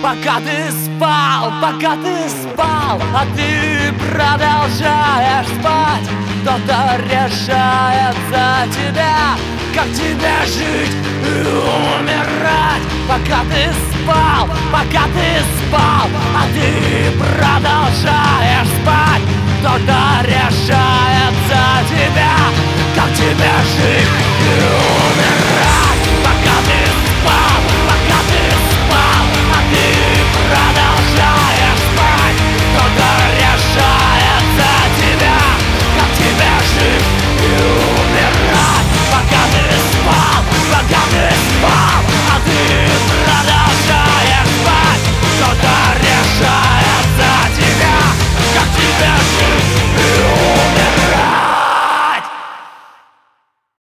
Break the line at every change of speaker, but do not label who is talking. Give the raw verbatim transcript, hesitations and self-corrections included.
Пока ты спал, пока ты спал, а ты продолжаешь спать. Кто-то решает за тебя, как тебе жить и умирать. Пока ты спал, пока ты спал, а ты продолжаешь спать. Кто-то решает за тебя, как тебе жить и умирать.